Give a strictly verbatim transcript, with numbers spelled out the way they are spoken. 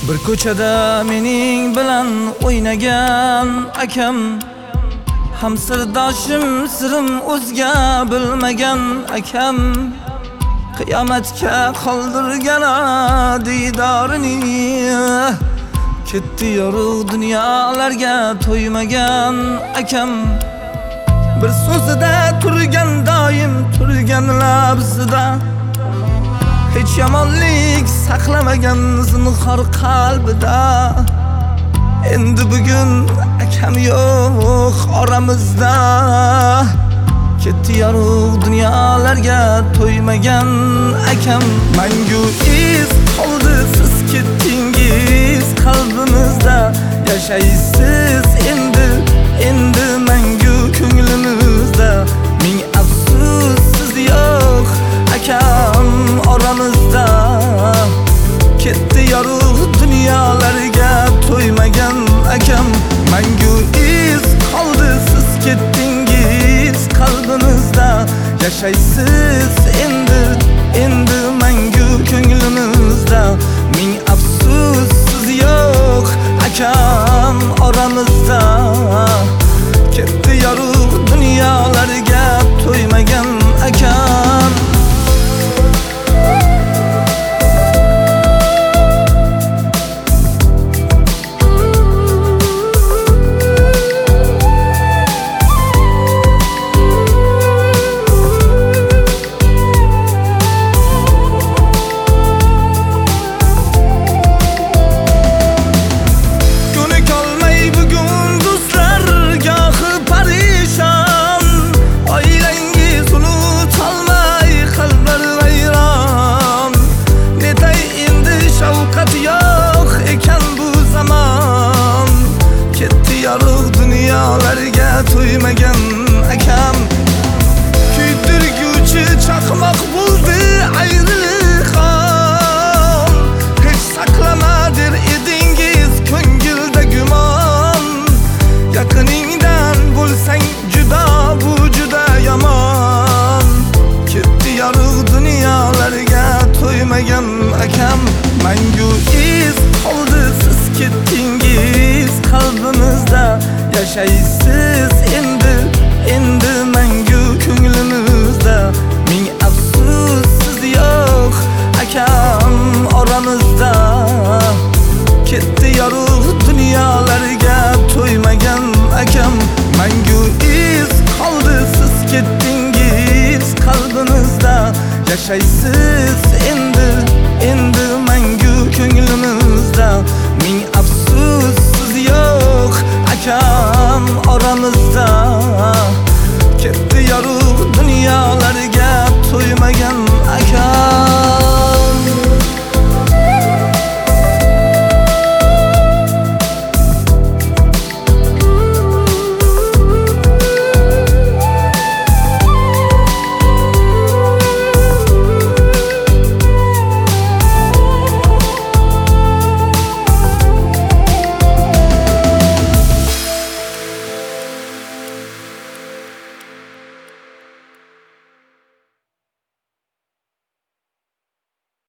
Bir ko'chada mening bilan o'ynagan akam, ham sirdoshim sirim o'zga bilmagan akam, qiyomatga qoldirgan diydorini, ketdi yorug' dunyolarga to'ymagan akam. Bir so'zida turgan doim turgan labzida, hech yomonlik saqlamagan zinhor qalbida. Endi bugun akam yo'q oramizda, ketdi yorug' dunyolarga to'ymagan akam. Mangu iz qoldi siz ketdingiz qalbimizda, yashaysiz endi endi mangu ko'nglimizda. Ming afsus siz yo'q akam oramizda, ketdi yorug' dunyolarga to'ymagan akam. Mangu iz qoldi siz ketdingiz qalbimizda, yashaysiz endi endi mangu ko'nglimizda. Ming afsus siz yo'q akam oramizda, ketdi yorug' dunyolarga to'ymagan akam. Dunyolarga to'ymagan akam, kuydirguvchi chaqmoq bo'ldi ayriliq ham. Hech saqlamadir edingiz ko'ngilda gumon, yaqiningdan bo'lsang juda bu juda yomon. Ketdi yorug' dunyolarga to'ymagan akam. Mangu iz qoldi siz ketdingiz qalbimizda, yashaysiz endi endi mangu ko'nglimizda. Ming afsus siz yo'q akam oramizda, ketdi yorug' dunyolarga to'ymagan akam. Mangu iz qoldi siz ketdingiz qalbimizda, yashaysiz endi endi mangu ko'nglimizda. Ming afsus siz yo'q akam oramizda, ketdi yorug' dunyo